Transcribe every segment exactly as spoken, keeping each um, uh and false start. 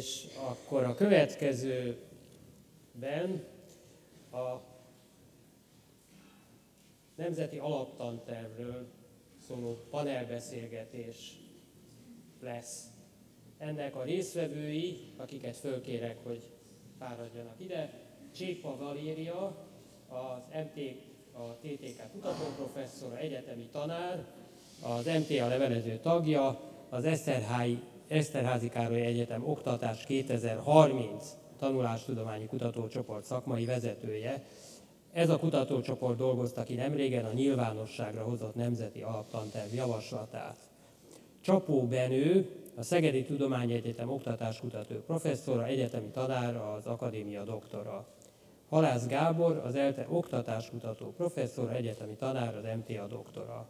És akkor a következőben a nemzeti alaptantervről szóló panelbeszélgetés lesz. Ennek a résztvevői, akiket fölkérek, hogy fáradjanak ide, Csépa Valéria, az em té, a té té ká kutatóprofesszora, egyetemi tanár, az em té á levelező tagja, az Eszterházi, Eszterházi Károly Egyetem Oktatás kétezer-harminc tanulástudományi kutatócsoport szakmai vezetője. Ez a kutatócsoport dolgozta ki nemrégen a nyilvánosságra hozott nemzeti alaptanterv javaslatát. Csapó Benő, a Szegedi Tudományegyetem oktatáskutató professzora, egyetemi tanár, az akadémia doktora. Halász Gábor, az ELTE oktatáskutató professzora, egyetemi tanár, az em té á doktora.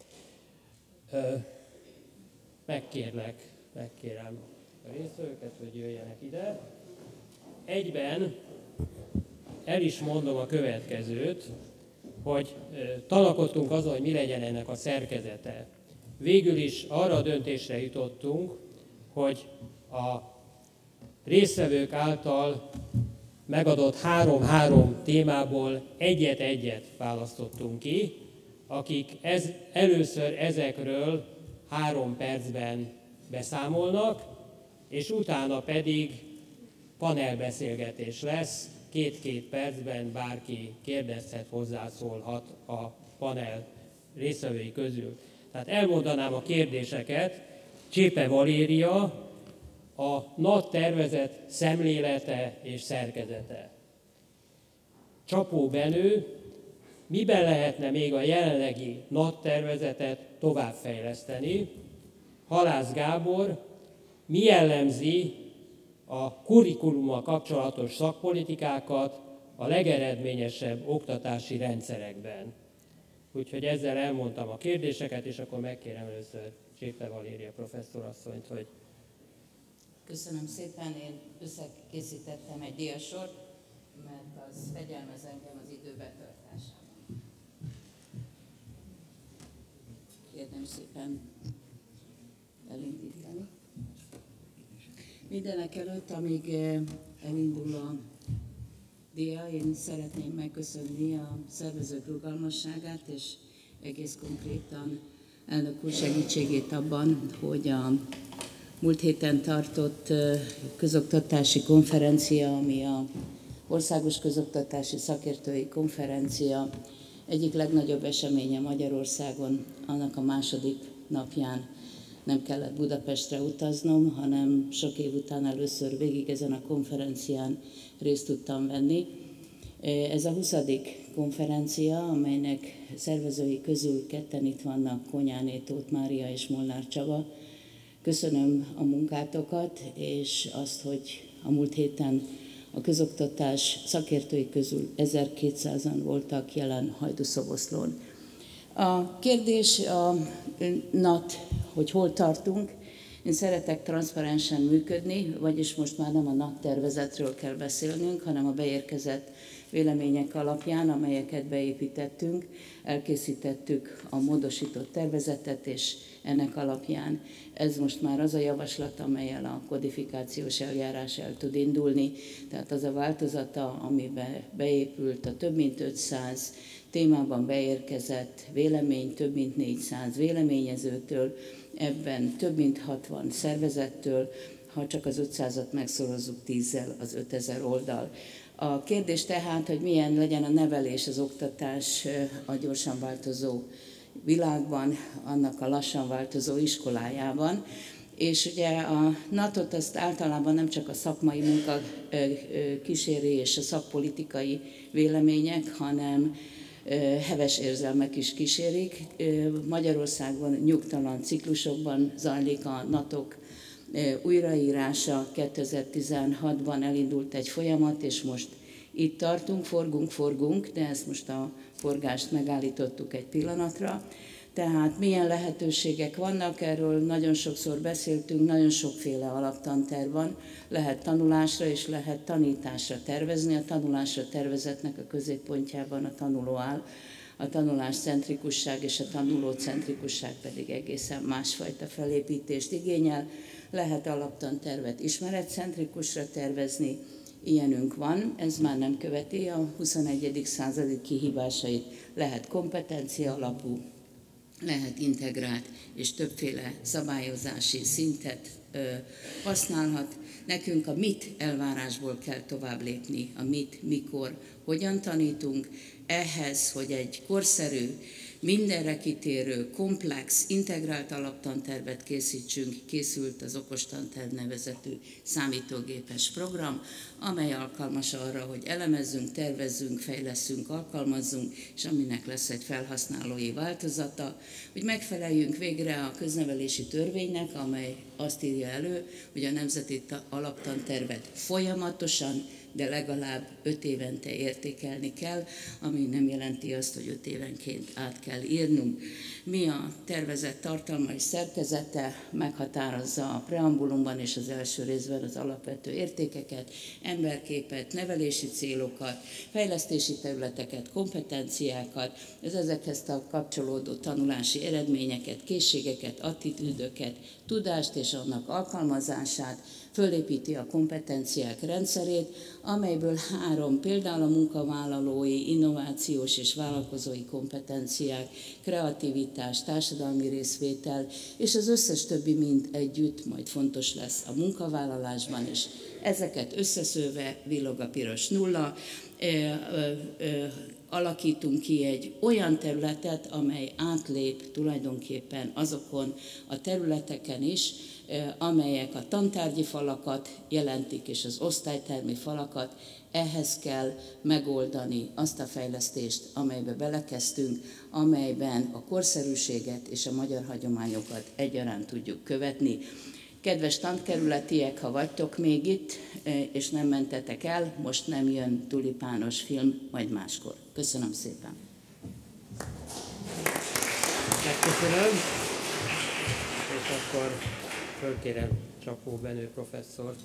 Megkérlek, megkérem a résztvevőket, hogy jöjjenek ide. Egyben el is mondom a következőt, hogy tanakodtunk azon, hogy mi legyen ennek a szerkezete. Végül is arra a döntésre jutottunk, hogy a résztvevők által megadott három-három témából egyet-egyet választottunk ki, akik ez, először ezekről három percben beszámolnak, és utána pedig panelbeszélgetés lesz, két-két percben bárki kérdezhet, hozzászólhat a panel résztvevői közül. Tehát elmondanám a kérdéseket. Csépa Valéria, a NAT tervezet szemlélete és szerkezete. Csapó Benő, miben lehetne még a jelenlegi NAT tervezetet továbbfejleszteni? Halász Gábor, mi jellemzi a kurikulummal kapcsolatos szakpolitikákat a legeredményesebb oktatási rendszerekben? Úgyhogy ezzel elmondtam a kérdéseket, és akkor megkérem először Csépa Valéria professzorasszonyt, hogy... Köszönöm szépen, én összekészítettem egy diasort, mert az fegyelmez engem az idő betartásában. Kérem szépen elindítani. Mindenek előtt, amíg elindul a dia, én szeretném megköszönni a szervezők rugalmasságát, és egész konkrétan elnök úr segítségét abban, hogy a múlt héten tartott közoktatási konferencia, ami a Országos Közoktatási Szakértői Konferencia egyik legnagyobb eseménye Magyarországon, annak a második napján nem kellett Budapestre utaznom, hanem sok év után először végig ezen a konferencián részt tudtam venni. Ez a huszadik konferencia, amelynek szervezői közül ketten itt vannak, Konyáné Tóth Mária és Molnár Csaba. Köszönöm a munkátokat, és azt, hogy a múlt héten a közoktatás szakértői közül ezerkétszázan voltak jelen Hajdúszoboszlón. A kérdés a NAT, hogy hol tartunk. Én szeretek transzparensen működni, vagyis most már nem a NAT tervezetről kell beszélnünk, hanem a beérkezett vélemények alapján, amelyeket beépítettünk, elkészítettük a módosított tervezetet, és ennek alapján ez most már az a javaslat, amellyel a kodifikációs eljárás el tud indulni. Tehát az a változata, amiben beépült a több mint ötszáz témában beérkezett vélemény, több mint négyszáz véleményezőtől, ebben több mint hatvan szervezettől, ha csak az ötszázat megszorozzuk tízzel, az ötezer oldal. A kérdés tehát, hogy milyen legyen a nevelés, az oktatás a gyorsan változó világban, annak a lassan változó iskolájában. És ugye a natot azt általában nem csak a szakmai munka kíséri és a szakpolitikai vélemények, hanem heves érzelmek is kísérik. Magyarországon nyugtalan ciklusokban zajlik a natok újraírása. kétezer-tizenhatban elindult egy folyamat, és most itt tartunk, forgunk, forgunk, de ezt most a forgást megállítottuk egy pillanatra. Tehát milyen lehetőségek vannak, erről nagyon sokszor beszéltünk, nagyon sokféle alaptanterv van, lehet tanulásra és lehet tanításra tervezni. A tanulásra tervezetnek a középpontjában a tanuló áll, a tanuláscentrikusság és a tanulócentrikusság pedig egészen másfajta felépítést igényel. Lehet alaptantervet ismeretcentrikusra tervezni, ilyenünk van, ez már nem követi a huszonegyedik századi kihívásait, lehet kompetencia alapú, lehet integrált és többféle szabályozási szintet ö, használhat. Nekünk a mit elvárásból kell tovább lépni, a mit, mikor, hogyan tanítunk. Ehhez, hogy egy korszerű, mindenre kitérő, komplex, integrált alaptantervet készítsünk, készült az Okostanterv nevezetű számítógépes program, amely alkalmas arra, hogy elemezzünk, tervezzünk, fejlesszünk, alkalmazzunk, és aminek lesz egy felhasználói változata, hogy megfeleljünk végre a köznevelési törvénynek, amely azt írja elő, hogy a nemzeti alaptantervet folyamatosan, de legalább öt évente értékelni kell, ami nem jelenti azt, hogy öt évenként át kell írnunk. Mi a tervezett tartalma és szerkezete, meghatározza a preambulumban és az első részben az alapvető értékeket, emberképet, nevelési célokat, fejlesztési területeket, kompetenciákat, az ezekhez kapcsolódó tanulási eredményeket, készségeket, attitűdöket, tudást és annak alkalmazását, fölépíti a kompetenciák rendszerét, amelyből három, például a munkavállalói, innovációs és vállalkozói kompetenciák, kreativitás, társadalmi részvétel, és az összes többi mind együtt majd fontos lesz a munkavállalásban is. Ezeket összeszőve villog a piros nulla, ö, ö, ö, alakítunk ki egy olyan területet, amely átlép tulajdonképpen azokon a területeken is, amelyek a tantárgyi falakat jelentik, és az osztálytermi falakat. Ehhez kell megoldani azt a fejlesztést, amelybe belekezdtünk, amelyben a korszerűséget és a magyar hagyományokat egyaránt tudjuk követni. Kedves tankerületiek, ha vagytok még itt, és nem mentetek el, most nem jön tulipános film, majd máskor. Köszönöm szépen! Megköszönöm, és akkor fölkérem Csapó Benő professzort.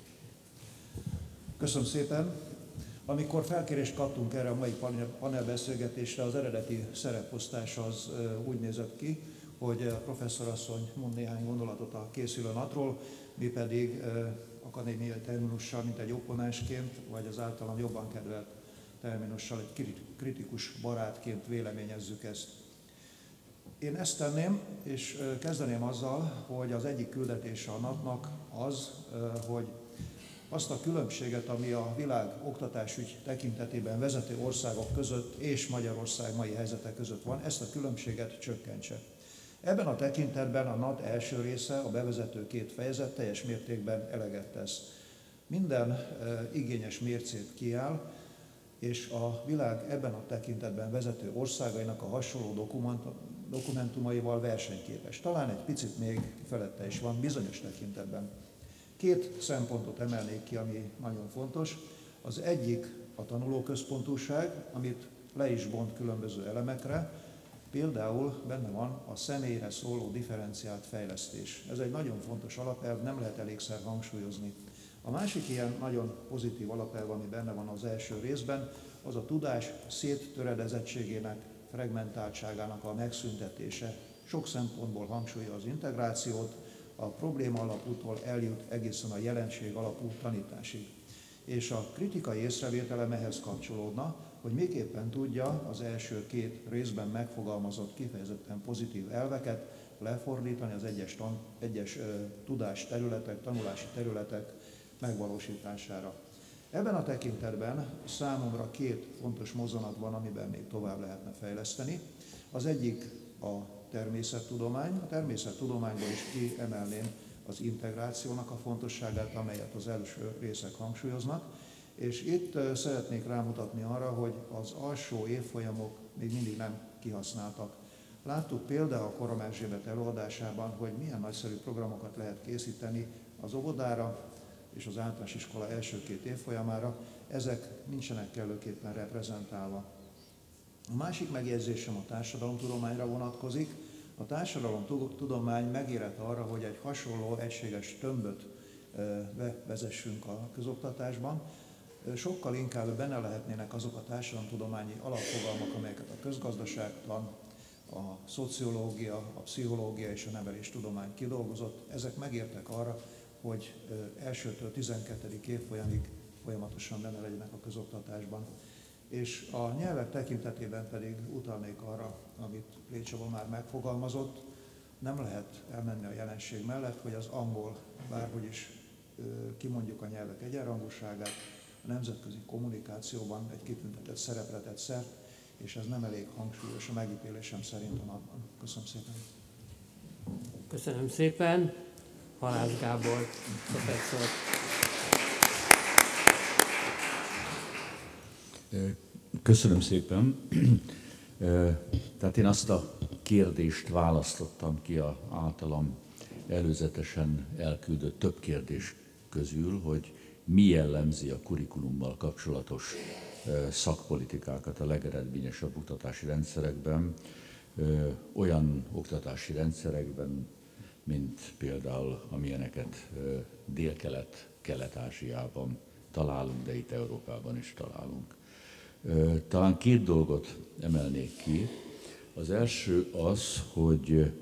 Köszönöm szépen! Amikor felkérést kaptunk erre a mai panelbeszélgetésre, az eredeti szereposztás az úgy nézett ki, hogy a professzorasszony mond néhány gondolatot a készülő napról, mi pedig akadémiai terminussal, mint egy opponensként, vagy az általam jobban kedvelt terminussal egy kritikus barátként véleményezzük ezt. Én ezt tenném, és kezdeném azzal, hogy az egyik küldetése a napnak az, hogy azt a különbséget, ami a világ oktatásügy tekintetében vezető országok között és Magyarország mai helyzete között van, ezt a különbséget csökkentse. Ebben a tekintetben a NAT első része, a bevezető két fejezet teljes mértékben eleget tesz. Minden e, igényes mércét kiáll, és a világ ebben a tekintetben vezető országainak a hasonló dokumentumaival versenyképes. Talán egy picit még felette is van bizonyos tekintetben. Két szempontot emelnék ki, ami nagyon fontos. Az egyik a tanulóközpontúság, amit le is bont különböző elemekre. Például benne van a személyre szóló differenciált fejlesztés. Ez egy nagyon fontos alapelv, nem lehet elégszer hangsúlyozni. A másik ilyen nagyon pozitív alapelv, ami benne van az első részben, az a tudás széttöredezettségének, fragmentáltságának a megszüntetése. Sok szempontból hangsúlyozza az integrációt, a probléma alapútól eljut egészen a jelenség alapú tanításig. És a kritikai észrevételem ehhez kapcsolódna, hogy miképpen tudja az első két részben megfogalmazott kifejezetten pozitív elveket lefordítani az egyes, tan, egyes uh, tudásterületek, tanulási területek megvalósítására. Ebben a tekintetben számomra két fontos mozzanat van, amiben még tovább lehetne fejleszteni. Az egyik a természettudomány. A természettudományból is kiemelném az integrációnak a fontosságát, amelyet az első részek hangsúlyoznak. És itt szeretnék rámutatni arra, hogy az alsó évfolyamok még mindig nem kihasználtak. Láttuk például a Korom Erzsébet előadásában, hogy milyen nagyszerű programokat lehet készíteni az óvodára és az általános iskola első két évfolyamára. Ezek nincsenek kellőképpen reprezentálva. A másik megjegyzésem a társadalomtudományra vonatkozik. A társadalomtudomány megérett arra, hogy egy hasonló egységes tömböt bevezessünk a közoktatásban. Sokkal inkább benne lehetnének azok a társadalomtudományi alapfogalmak, amelyeket a közgazdaságtan, a szociológia, a pszichológia és a neveléstudomány kidolgozott, ezek megértek arra, hogy elsőtől tizenkettedik évfolyamig folyamatosan benne legyenek a közoktatásban. És a nyelvek tekintetében pedig utalnék arra, amit Lé Csaba már megfogalmazott, nem lehet elmenni a jelenség mellett, hogy az angol, bárhogy is kimondjuk a nyelvek egyenrangúságát, a nemzetközi kommunikációban egy kitüntetett szerepre tett szert, és ez nem elég hangsúlyos a megítélésem szerint a napban. Köszönöm szépen. Köszönöm szépen. Halász Gábor professzor. Köszönöm szépen. Tehát én azt a kérdést választottam ki az általam előzetesen elküldött több kérdés közül, hogy mi jellemzi a kurikulummal kapcsolatos szakpolitikákat a legeredményesebb oktatási rendszerekben, olyan oktatási rendszerekben, mint például amilyeneket Dél-Kelet, Kelet-Ázsiában találunk, de itt Európában is találunk. Talán két dolgot emelnék ki. Az első az, hogy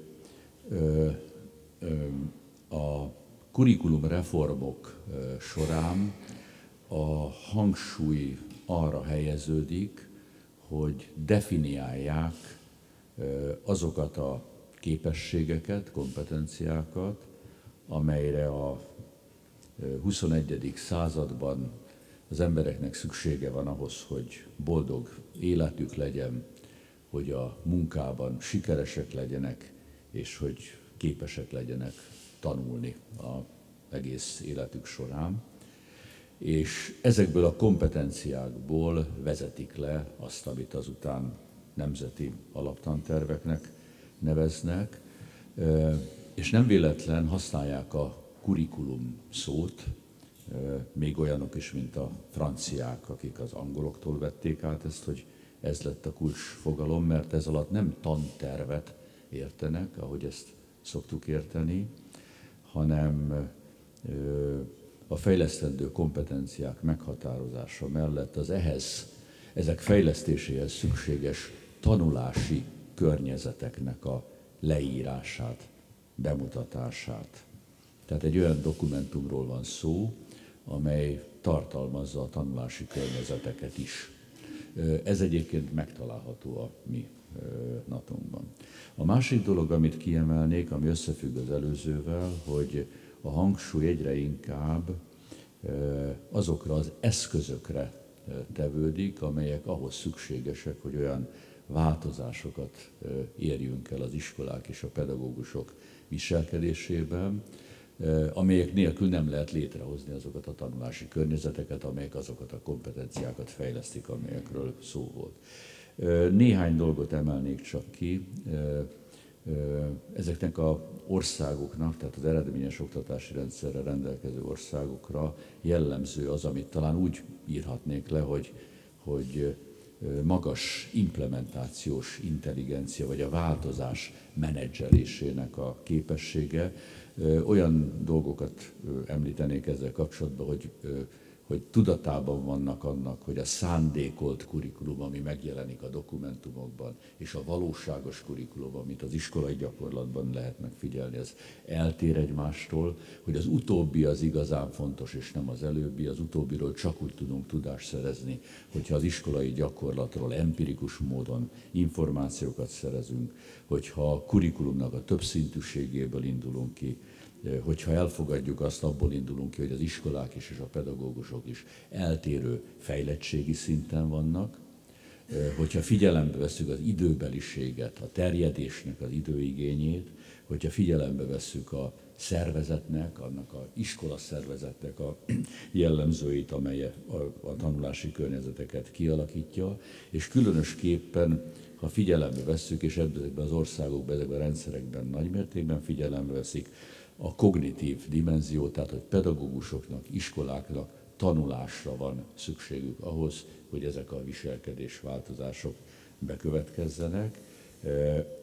a kurikulum reformok során a hangsúly arra helyeződik, hogy definiálják azokat a képességeket, kompetenciákat, amelyre a huszonegyedik században az embereknek szüksége van ahhoz, hogy boldog életük legyen, hogy a munkában sikeresek legyenek, és hogy képesek legyenek tanulni az egész életük során. És ezekből a kompetenciákból vezetik le azt, amit azután nemzeti alaptanterveknek neveznek, és nem véletlen használják a kurikulum szót, még olyanok is, mint a franciák, akik az angoloktól vették át ezt, hogy ez lett a kulcsfogalom, mert ez alatt nem tantervet értenek, ahogy ezt szoktuk érteni, hanem a fejlesztendő kompetenciák meghatározása mellett az ehhez, ezek fejlesztéséhez szükséges tanulási környezeteknek a leírását, bemutatását. Tehát egy olyan dokumentumról van szó, amely tartalmazza a tanulási környezeteket is. Ez egyébként megtalálható a mi natunkban. A másik dolog, amit kiemelnék, ami összefügg az előzővel, hogy a hangsúly egyre inkább azokra az eszközökre tevődik, amelyek ahhoz szükségesek, hogy olyan változásokat érjünk el az iskolák és a pedagógusok viselkedésében, amelyek nélkül nem lehet létrehozni azokat a tanulási környezeteket, amelyek azokat a kompetenciákat fejlesztik, amelyekről szó volt. Néhány dolgot emelnék csak ki. Ezeknek az országoknak, tehát az eredményes oktatási rendszerrel rendelkező országokra jellemző az, amit talán úgy írhatnék le, hogy, hogy magas implementációs intelligencia, vagy a változás menedzselésének a képessége. Olyan dolgokat említenék ezzel kapcsolatban, hogy, hogy tudatában vannak annak, hogy a szándékolt kurikulum, ami megjelenik a dokumentumokban, és a valóságos kurikulum, amit az iskolai gyakorlatban lehet megfigyelni, ez eltér egymástól, hogy az utóbbi az igazán fontos, és nem az előbbi. Az utóbbiról csak úgy tudunk tudást szerezni, hogyha az iskolai gyakorlatról empirikus módon információkat szerezünk, hogyha a kurikulumnak a többszintűségéből indulunk ki, hogyha elfogadjuk azt, abból indulunk ki, hogy az iskolák is és a pedagógusok is eltérő fejlettségi szinten vannak, hogyha figyelembe vesszük az időbeliséget, a terjedésnek az időigényét, hogyha figyelembe vesszük a szervezetnek, annak az iskola szervezetnek a jellemzőit, amely a, a tanulási környezeteket kialakítja, és különösképpen, ha figyelembe vesszük, és ebben az országokban, ezekben a rendszerekben nagymértékben figyelembe veszik, a kognitív dimenzió, tehát hogy pedagógusoknak, iskoláknak tanulásra van szükségük ahhoz, hogy ezek a viselkedésváltozások bekövetkezzenek.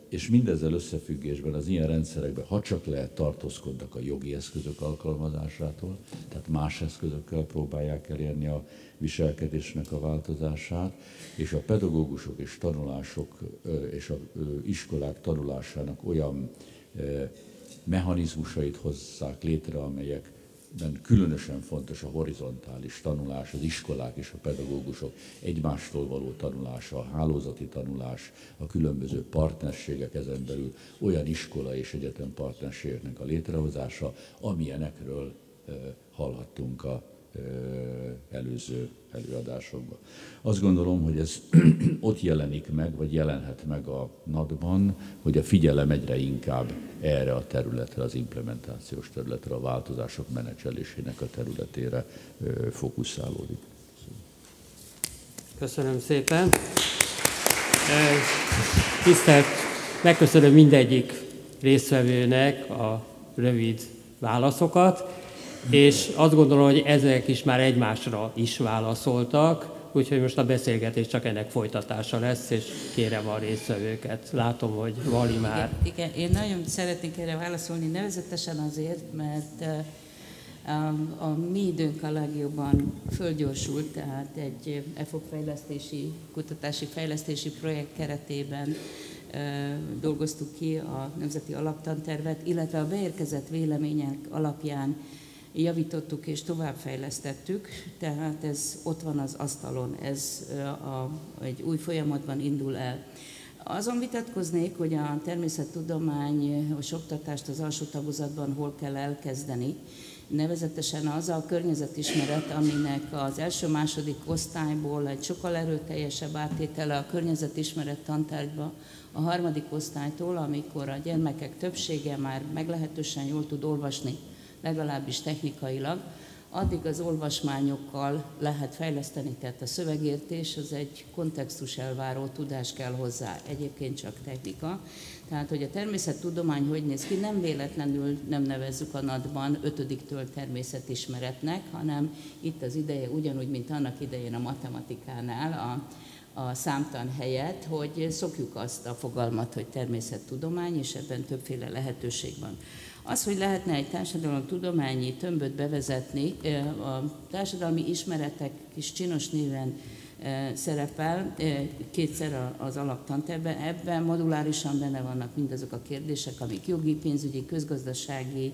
és mindezzel összefüggésben az ilyen rendszerekben, ha csak lehet, tartózkodnak a jogi eszközök alkalmazásától, tehát más eszközökkel próbálják elérni a viselkedésnek a változását, és a pedagógusok és tanulások és az iskolák tanulásának olyan mechanizmusait hozzák létre, amelyekben különösen fontos a horizontális tanulás, az iskolák és a pedagógusok egymástól való tanulása, a hálózati tanulás, a különböző partnerségek, ezen belül olyan iskola és egyetem partnerségeknek a létrehozása, amilyenekről hallhattunk a előző előadásokban. Azt gondolom, hogy ez ott jelenik meg, vagy jelenhet meg a NAD-ban, hogy a figyelem egyre inkább erre a területre, az implementációs területre, a változások menedzselésének a területére fókuszálódik. Köszönöm szépen. Tisztelt, megköszönöm mindegyik résztvevőnek a rövid válaszokat, és azt gondolom, hogy ezek is már egymásra is válaszoltak, úgyhogy most a beszélgetés csak ennek folytatása lesz, és kérem a résztvevőket. Látom, hogy Vali már... Igen, igen, én nagyon szeretnék erre válaszolni, nevezetesen azért, mert a, a mi időnk a legjobban fölgyorsult, tehát egy e fog fejlesztési, kutatási fejlesztési projekt keretében dolgoztuk ki a Nemzeti Alaptantervet, illetve a beérkezett vélemények alapján javítottuk és továbbfejlesztettük, tehát ez ott van az asztalon, ez a, egy új folyamatban indul el. Azon vitatkoznék, hogy a természettudományos oktatást az alsó tagozatban hol kell elkezdeni, nevezetesen az a környezetismeret, aminek az első-második osztályból egy sokkal erőteljesebb áttétele a környezetismeret tantárgyba a harmadik osztálytól, amikor a gyermekek többsége már meglehetősen jól tud olvasni, legalábbis technikailag, addig az olvasmányokkal lehet fejleszteni, tehát a szövegértés az egy kontextus elváró tudás kell hozzá, egyébként csak technika. Tehát, hogy a természettudomány hogy néz ki, nem véletlenül nem nevezzük a NAD-ban ötödiktől természetismeretnek, hanem itt az ideje, ugyanúgy, mint annak idején a matematikánál, a a számtan helyett, hogy szokjuk azt a fogalmat, hogy természettudomány, és ebben többféle lehetőség van. Az, hogy lehetne egy társadalomtudományi tömböt bevezetni, a társadalmi ismeretek kis csinos néven szerepel kétszer az alaptanterben. Ebben modulárisan benne vannak mindazok a kérdések, amik jogi, pénzügyi, közgazdasági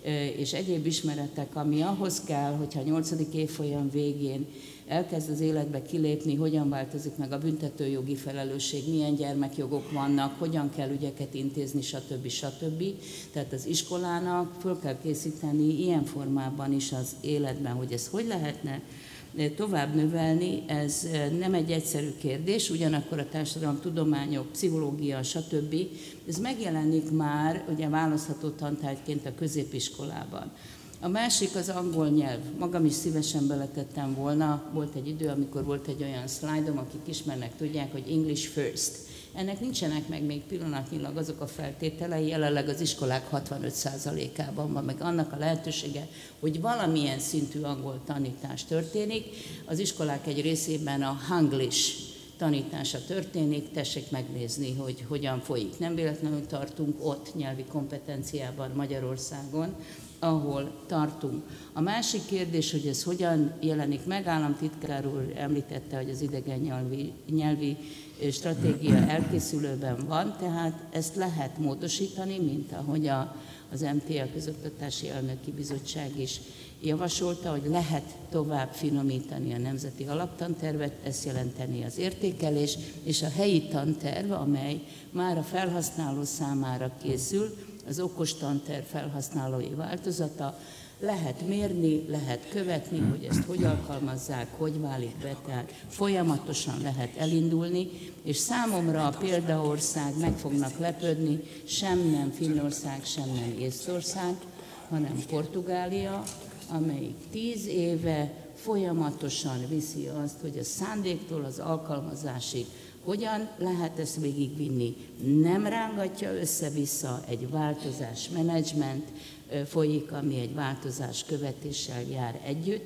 és egyéb ismeretek, ami ahhoz kell, hogyha a nyolcadik évfolyam végén elkezd az életbe kilépni, hogyan változik meg a büntetőjogi felelősség, milyen gyermekjogok vannak, hogyan kell ügyeket intézni, stb. stb. Tehát az iskolának föl kell készíteni ilyen formában is az életben, hogy ez hogy lehetne tovább növelni, ez nem egy egyszerű kérdés, ugyanakkor a társadalomtudományok, pszichológia, stb. Ez megjelenik már ugye választható tantárgyként a középiskolában. A másik az angol nyelv. Magam is szívesen beletettem volna. Volt egy idő, amikor volt egy olyan szlájdom, akik ismernek, tudják, hogy English first. Ennek nincsenek meg még pillanatnyilag azok a feltételei, jelenleg az iskolák hatvanöt százalékában van meg annak a lehetősége, hogy valamilyen szintű angol tanítás történik. Az iskolák egy részében a Hanglish tanítása történik, tessék megnézni, hogy hogyan folyik. Nem véletlenül tartunk ott nyelvi kompetenciában Magyarországon, ahol tartunk. A másik kérdés, hogy ez hogyan jelenik meg, államtitkár úr említette, hogy az idegen nyelvi, nyelvi stratégia elkészülőben van, tehát ezt lehet módosítani, mint ahogy a, az em té á Közoktatási Elnöki Bizottság is javasolta, hogy lehet tovább finomítani a nemzeti alaptantervet, ezt jelenteni az értékelés, és a helyi tanterv, amely már a felhasználó számára készül, az okos tanterv felhasználói változata, lehet mérni, lehet követni, hogy ezt hogy alkalmazzák, hogy válik be, tehát folyamatosan lehet elindulni, és számomra a példaország meg fognak lepődni, sem nem Finnország, sem nem Észtország, hanem Portugália, amelyik tíz éve folyamatosan viszi azt, hogy a szándéktól az alkalmazásig hogyan lehet ezt végigvinni. Nem rángatja össze-vissza, egy változás menedzsment folyik, ami egy változás követéssel jár együtt,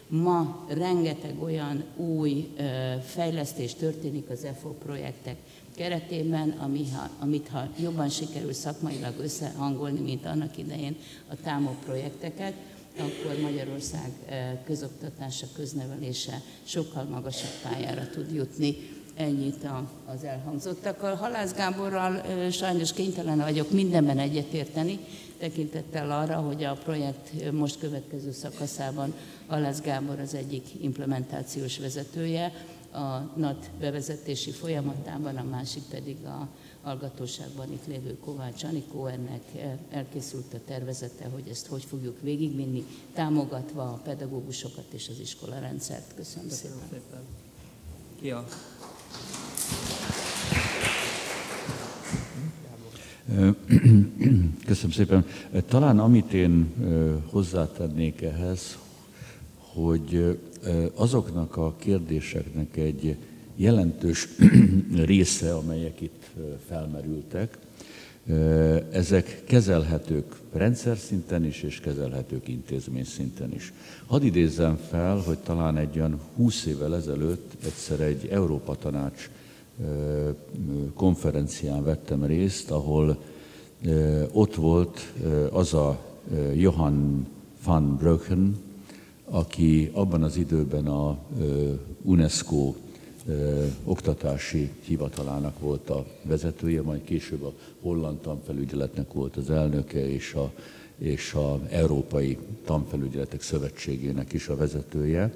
Ma rengeteg olyan új fejlesztés történik az e f o projektek keretében, ami, ha, amit ha jobban sikerül szakmailag összehangolni, mint annak idején a támog projekteket, akkor Magyarország közoktatása, köznevelése sokkal magasabb pályára tud jutni. Ennyit az elhangzottakkal. Halász Gáborral sajnos kénytelen vagyok mindenben egyetérteni, tekintettel arra, hogy a projekt most következő szakaszában Halász Gábor az egyik implementációs vezetője, a en á té bevezetési folyamatában, a másik pedig a hallgatóságban itt lévő Kovács Anikó. Ennek elkészült a tervezete, hogy ezt hogy fogjuk végigvinni, támogatva a pedagógusokat és az iskolarendszert. Köszönöm, Köszönöm szépen. szépen. Ja. Köszönöm szépen. Talán amit én hozzátennék ehhez, hogy azoknak a kérdéseknek egy jelentős része, amelyek itt felmerültek, ezek kezelhetők rendszer szinten is, és kezelhetők intézmény szinten is. Hadd idézzem fel, hogy talán egy olyan húsz évvel ezelőtt egyszer egy Európa Tanács konferencián vettem részt, ahol ott volt az a Johan van Breukelen, aki abban az időben a UNESCO oktatási hivatalának volt a vezetője, majd később a holland tanfelügyeletnek volt az elnöke, és a, és a Európai Tanfelügyeletek Szövetségének is a vezetője.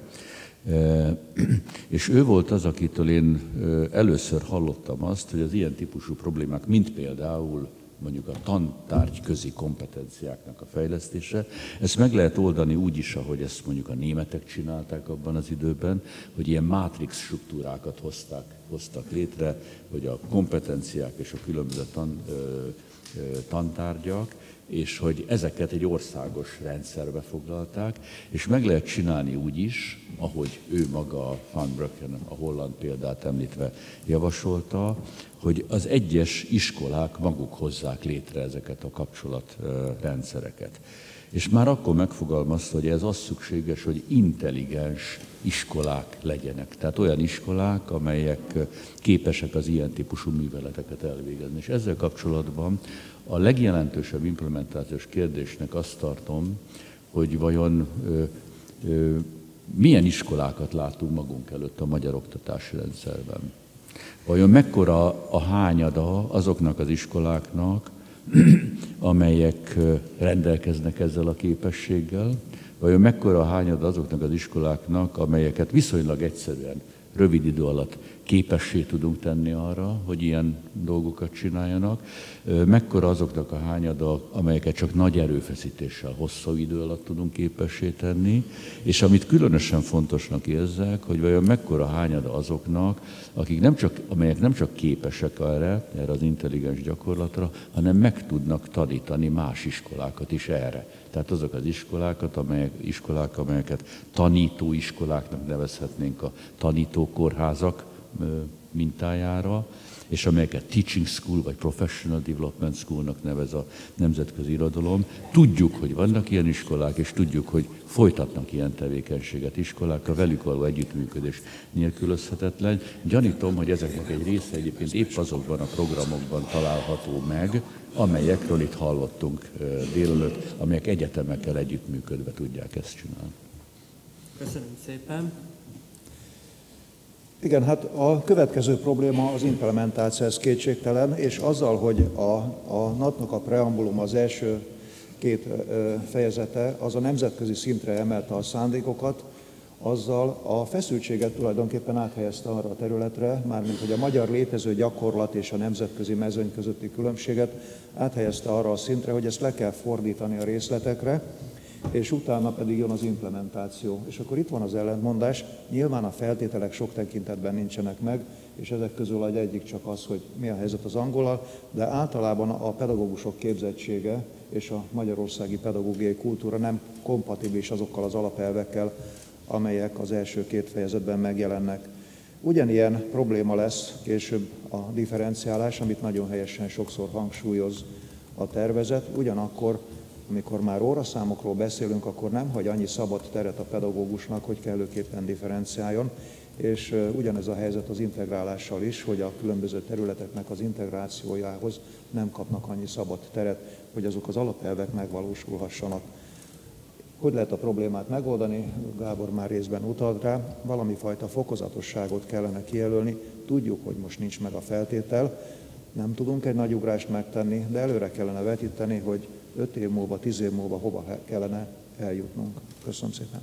És ő volt az, akitől én először hallottam azt, hogy az ilyen típusú problémák, mint például mondjuk a tantárgy közi kompetenciáknak a fejlesztése, ezt meg lehet oldani úgy is, ahogy ezt mondjuk a németek csinálták abban az időben, hogy ilyen mátrix struktúrákat hozták, hoztak létre, hogy a kompetenciák és a különböző tan, ö, ö, tantárgyak, és hogy ezeket egy országos rendszerbe foglalták, és meg lehet csinálni úgy is, ahogy ő maga, Van Breukelen, a holland példát említve javasolta, hogy az egyes iskolák maguk hozzák létre ezeket a kapcsolatrendszereket. És már akkor megfogalmazta, hogy ez az szükséges, hogy intelligens iskolák legyenek. Tehát olyan iskolák, amelyek képesek az ilyen típusú műveleteket elvégezni. És ezzel kapcsolatban a legjelentősebb implementációs kérdésnek azt tartom, hogy vajon ö, ö, milyen iskolákat látunk magunk előtt a magyar oktatási rendszerben. Vajon mekkora a hányada azoknak az iskoláknak, amelyek rendelkeznek ezzel a képességgel, vajon mekkora a hányada azoknak az iskoláknak, amelyeket viszonylag egyszerűen, rövid idő alatt képessé tudunk tenni arra, hogy ilyen dolgokat csináljanak, mekkora azoknak a hányada, amelyeket csak nagy erőfeszítéssel, hosszú idő alatt tudunk képessé tenni, és amit különösen fontosnak érzek, hogy vajon mekkora hányada azoknak, akik nem csak, amelyek nem csak képesek erre, erre az intelligens gyakorlatra, hanem meg tudnak tanítani más iskolákat is erre. Tehát azok az iskolákat, amelyek, iskolák, amelyeket tanítóiskoláknak nevezhetnénk a tanítókórházak mintájára, és amelyeket Teaching School vagy Professional Development Schoolnak nevez a nemzetközi irodalom. Tudjuk, hogy vannak ilyen iskolák, és tudjuk, hogy folytatnak ilyen tevékenységet iskolák, a velük való együttműködés nélkülözhetetlen. Gyanítom, hogy ezeknek egy része egyébként épp azokban a programokban található meg, amelyekről itt hallottunk délelőtt, amelyek egyetemekkel együttműködve tudják ezt csinálni. Köszönöm szépen. Igen, hát a következő probléma az implementáció, ez kétségtelen, és azzal, hogy a, a en á té-nak a preambulum az első két fejezete, az a nemzetközi szintre emelte a szándékokat, azzal a feszültséget tulajdonképpen áthelyezte arra a területre, mármint hogy a magyar létező gyakorlat és a nemzetközi mezőny közötti különbséget áthelyezte arra a szintre, hogy ezt le kell fordítani a részletekre, és utána pedig jön az implementáció. És akkor itt van az ellentmondás, nyilván a feltételek sok tekintetben nincsenek meg, és ezek közül egy egyik csak az, hogy mi a helyzet az angollal, de általában a pedagógusok képzettsége és a magyarországi pedagógiai kultúra nem kompatibilis azokkal az alapelvekkel, amelyek az első két fejezetben megjelennek. Ugyanilyen probléma lesz később a differenciálás, amit nagyon helyesen sokszor hangsúlyoz a tervezet, ugyanakkor amikor már óraszámokról beszélünk, akkor nem hagy annyi szabad teret a pedagógusnak, hogy kellőképpen differenciáljon, és ugyanez a helyzet az integrálással is, hogy a különböző területeknek az integrációjához nem kapnak annyi szabad teret, hogy azok az alapelvek megvalósulhassanak. Hogy lehet a problémát megoldani? Gábor már részben utalt rá, valami fajta fokozatosságot kellene kijelölni. Tudjuk, hogy most nincs meg a feltétel, nem tudunk egy nagy ugrást megtenni, de előre kellene vetíteni, hogy öt év múlva, tíz év múlva hova kellene eljutnunk. Köszönöm szépen.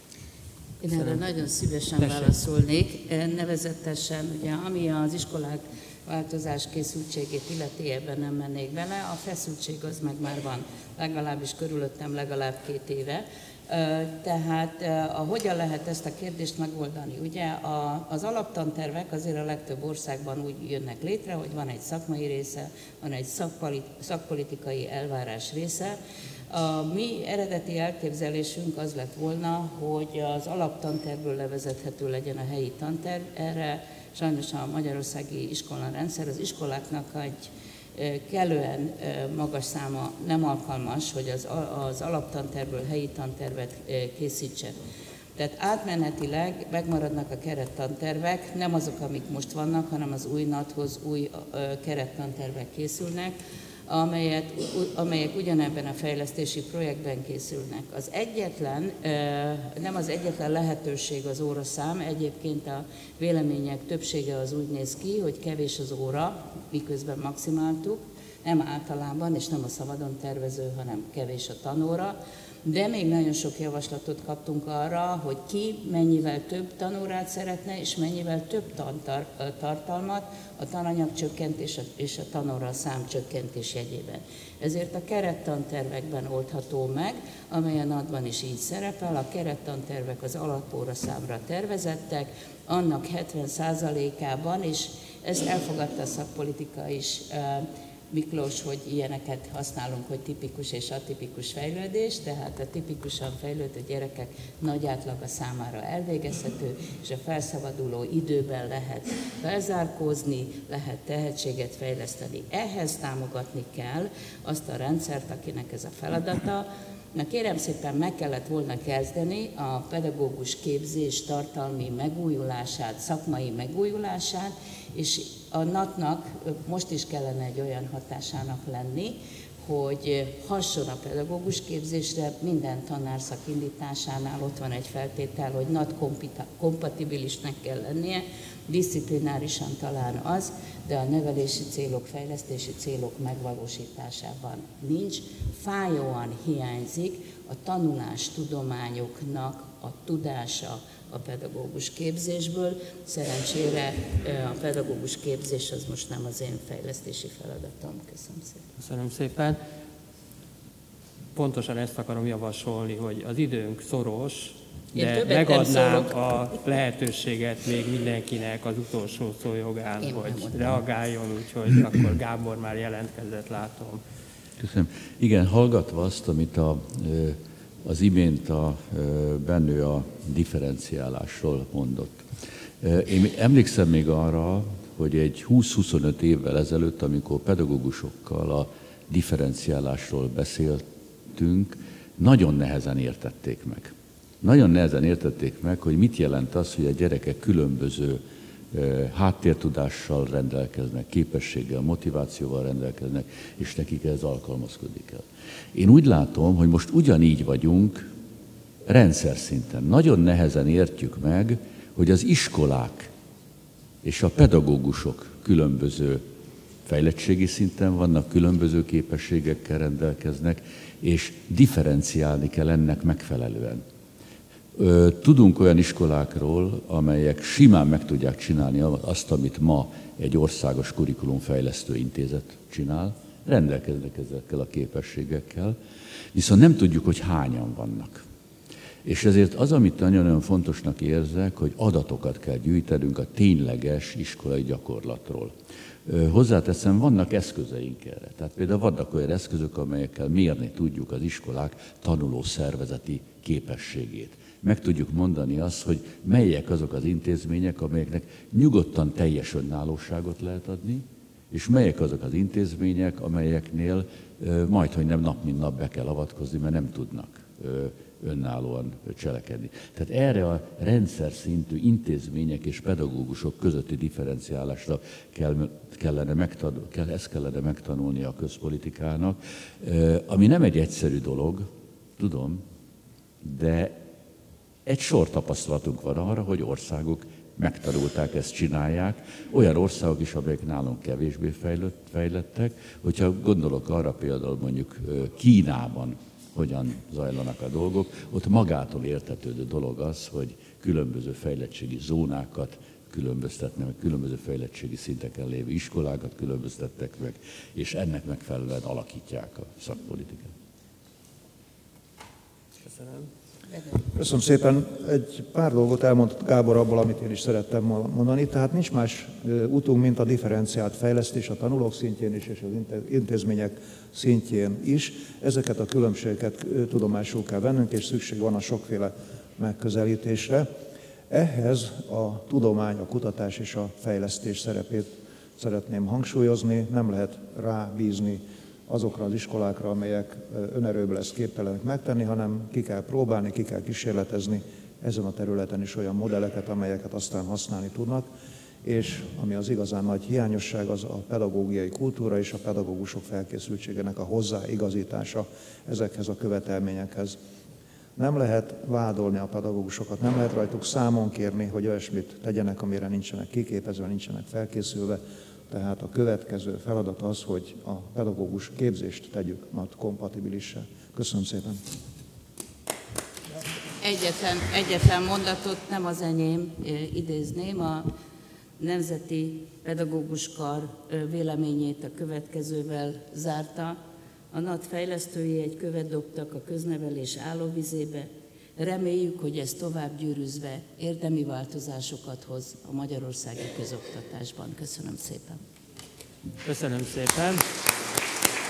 Én erre nagyon szívesen válaszolnék, nevezetesen, ugye, ami az iskolák változás készültségét illeti, ebben nem mennék bele, a feszültség az meg már van, legalábbis körülöttem legalább két éve. Tehát a, hogyan lehet ezt a kérdést megoldani? Ugye a, az alaptantervek azért a legtöbb országban úgy jönnek létre, hogy van egy szakmai része, van egy szakpolitikai elvárás része. A mi eredeti elképzelésünk az lett volna, hogy az alaptantervből levezethető legyen a helyi tanterv. Erre sajnos a magyarországi iskolarendszer az iskoláknak egy kellően magas száma nem alkalmas, hogy az, az alaptantervből helyi tantervet készítsen. Tehát átmenetileg megmaradnak a kerettantervek, nem azok, amik most vannak, hanem az új NAT-hoz új kerettantervek készülnek, amelyet, amelyek ugyanebben a fejlesztési projektben készülnek. Az egyetlen, nem az egyetlen lehetőség az óraszám, egyébként a vélemények többsége az úgy néz ki, hogy kevés az óra, miközben maximáltuk, nem általában, és nem a szabadon tervező, hanem kevés a tanóra, de még nagyon sok javaslatot kaptunk arra, hogy ki mennyivel több tanórát szeretne, és mennyivel több tantartalmat a tananyag csökkentés és a tanóra szám csökkentés jegyében. Ezért a kerettantervekben oldható meg, amely a NAT-ban is így szerepel, a kerettantervek az alapóra számra tervezettek, annak hetven százalékában, és ezt elfogadta a szakpolitika is, Miklós, hogy ilyeneket használunk, hogy tipikus és atipikus fejlődés, tehát a tipikusan fejlődő gyerekek nagy átlaga számára elvégezhető, és a felszabaduló időben lehet felzárkózni, lehet tehetséget fejleszteni. Ehhez támogatni kell azt a rendszert, akinek ez a feladata. Na kérem szépen, meg kellett volna kezdeni a pedagógus képzés tartalmi megújulását, szakmai megújulását, és a NAT-nak most is kellene egy olyan hatásának lenni, hogy hasson a pedagógus képzésre, minden tanárszak indításánál ott van egy feltétel, hogy NAT kompatibilisnek kell lennie, diszciplinárisan talán az, de a nevelési célok, fejlesztési célok megvalósításában nincs. Fájóan hiányzik a tanulás tudományoknak a tudása a pedagógus képzésből. Szerencsére a pedagógus képzés az most nem az én fejlesztési feladatom. Köszönöm szépen. Köszönöm szépen. Pontosan ezt akarom javasolni, hogy az időnk szoros, de megadnám a lehetőséget még mindenkinek az utolsó szó jogán, én hogy reagáljon, úgyhogy akkor Gábor már jelentkezett, látom. Köszönöm. Igen, hallgatva azt, amit a, az imént a Bennő a differenciálásról mondott. Én emlékszem még arra, hogy egy húsz-huszonöt évvel ezelőtt, amikor pedagógusokkal a differenciálásról beszéltünk, nagyon nehezen értették meg. Nagyon nehezen értették meg, hogy mit jelent az, hogy a gyerekek különböző háttértudással rendelkeznek, képességgel, motivációval rendelkeznek, és nekik ez alkalmazkodni kell. Én úgy látom, hogy most ugyanígy vagyunk rendszer szinten. Nagyon nehezen értjük meg, hogy az iskolák és a pedagógusok különböző fejlettségi szinten vannak, különböző képességekkel rendelkeznek, és differenciálni kell ennek megfelelően. Tudunk olyan iskolákról, amelyek simán meg tudják csinálni azt, amit ma egy országos kurikulumfejlesztő intézet csinál, rendelkeznek ezekkel a képességekkel, viszont nem tudjuk, hogy hányan vannak. És ezért az, amit nagyon-nagyon fontosnak érzek, hogy adatokat kell gyűjtenünk a tényleges iskolai gyakorlatról. Hozzáteszem, vannak eszközeink erre. Tehát például vannak olyan eszközök, amelyekkel mérni tudjuk az iskolák tanuló szervezeti képességét. Meg tudjuk mondani azt, hogy melyek azok az intézmények, amelyeknek nyugodtan teljes önállóságot lehet adni, És melyek azok az intézmények, amelyeknél majdhogy nem nap mint nap be kell avatkozni, mert nem tudnak önállóan cselekedni. Tehát erre a rendszer szintű intézmények és pedagógusok közötti differenciálásra kell, kellene megtanul, kell, ezt kellene megtanulni a közpolitikának, ami nem egy egyszerű dolog, tudom, de egy sor tapasztalatunk van arra, hogy országok megtanulták, ezt csinálják. Olyan országok is, amelyek nálunk kevésbé fejlett, fejlettek. Hogyha gondolok arra például mondjuk Kínában, hogyan zajlanak a dolgok, ott magától értetődő dolog az, hogy különböző fejlettségi zónákat különböztetnek, meg különböző fejlettségi szinteken lévő iskolákat különböztettek meg, és ennek megfelelően alakítják a szakpolitikát. Köszönöm. Köszönöm szépen. Egy pár dolgot elmondott Gábor abból, amit én is szerettem mondani. Tehát nincs más útunk, mint a differenciált fejlesztés a tanulók szintjén is, és az intézmények szintjén is. Ezeket a különbségeket tudomásul kell vennünk, és szükség van a sokféle megközelítésre. Ehhez a tudomány, a kutatás és a fejlesztés szerepét szeretném hangsúlyozni. Nem lehet rábízni azokra az iskolákra, amelyek önerőből ezt képtelenek megtenni, hanem ki kell próbálni, ki kell kísérletezni ezen a területen is olyan modelleket, amelyeket aztán használni tudnak, és ami az igazán nagy hiányosság, az a pedagógiai kultúra és a pedagógusok felkészültségének a hozzáigazítása ezekhez a követelményekhez. Nem lehet vádolni a pedagógusokat, nem lehet rajtuk számon kérni, hogy olyasmit tegyenek, amire nincsenek kiképezve, nincsenek felkészülve. Tehát a következő feladat az, hogy a pedagógus képzést tegyük majd kompatibilissá. Köszönöm szépen. Egyetlen, egyetlen mondatot, nem az enyém, idézném, a Nemzeti Pedagógus Kar véleményét a következővel zárta. A NAT fejlesztői egy követ dobtak a köznevelés állóvizébe. Reméljük, hogy ez tovább gyűrűzve érdemi változásokat hoz a magyarországi közoktatásban. Köszönöm szépen. Köszönöm szépen.